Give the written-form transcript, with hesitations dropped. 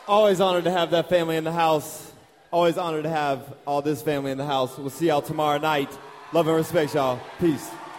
Always honored to have that family in the house. Always honored to have all this family in the house. We'll see y'all tomorrow night. Love and respect, y'all. Peace.